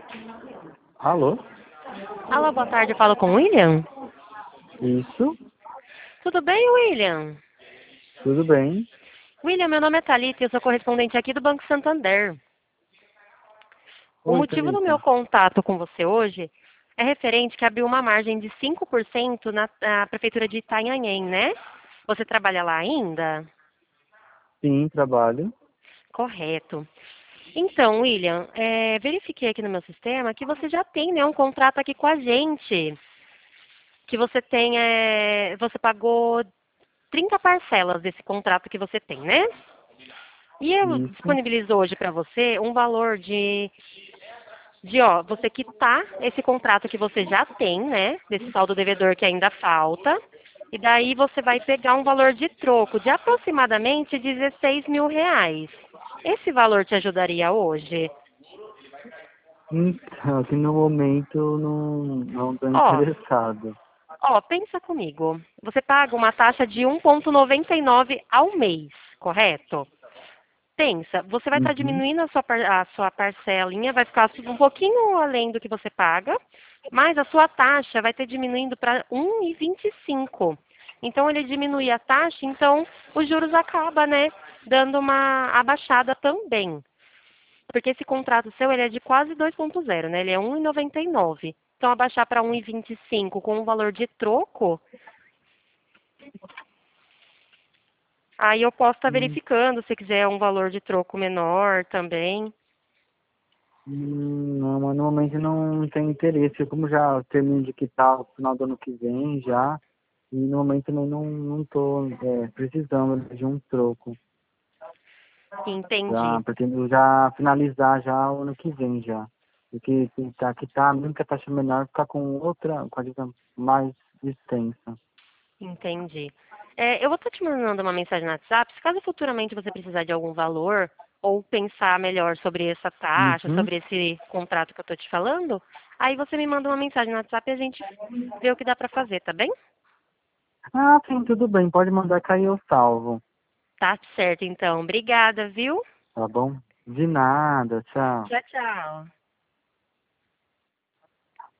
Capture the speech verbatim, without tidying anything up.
Alô? Alô, boa tarde, eu falo com o William? Isso? Tudo bem, William? Tudo bem? William, meu nome é Thalita e eu sou correspondente aqui do Banco Santander. O Oi, motivo do meu Thalita. contato com você hoje é referente que abriu uma margem de cinco por cento na, na Prefeitura de Itanhaém, né? Você trabalha lá ainda? Sim, trabalho. Correto. Então, William, é, verifiquei aqui no meu sistema que você já tem, né, um contrato aqui com a gente. Que você tem, é, você pagou trinta parcelas desse contrato que você tem, né? E eu Isso. disponibilizo hoje para você um valor de, de, ó, você quitar esse contrato que você já tem, né? Desse saldo devedor que ainda falta. E daí você vai pegar um valor de troco de aproximadamente dezesseis mil reais. Esse valor te ajudaria hoje? Então, que no momento não não estou Ó, interessado. ó, pensa comigo. Você paga uma taxa de um vírgula noventa e nove ao mês, correto? Pensa, você vai estar Uhum. diminuindo a sua, par- a sua parcelinha, vai ficar um pouquinho além do que você paga, mas a sua taxa vai ter diminuindo para um vírgula vinte e cinco. Então ele diminui a taxa, então os juros acaba, né, dando uma abaixada também. Porque esse contrato seu ele é de quase dois ponto zero, né? Ele é um vírgula noventa e nove. Então abaixar para um vírgula vinte e cinco com um valor de troco, aí eu posso estar Hum, verificando se quiser um valor de troco menor também. hum, Não, mas no momento não tem interesse. Como já termino de quitar no final do ano que vem já, e no momento não não não tô é, precisando de um troco. Já Entendi. pretendo já finalizar já o ano que vem já. Porque quitar, quitar, mesmo que a taxa menor, ficar com outra, com a dívida mais extensa. Entendi. É, eu vou estar te mandando uma mensagem no WhatsApp. Se caso futuramente você precisar de algum valor ou pensar melhor sobre essa taxa, Uhum. sobre esse contrato que eu estou te falando, aí você me manda uma mensagem no WhatsApp e a gente vê o que dá para fazer, tá bem? Ah, sim, tudo bem. Pode mandar que aí eu salvo. Tá certo, então. Obrigada, viu? Tá bom? De nada, tchau. Tchau, tchau.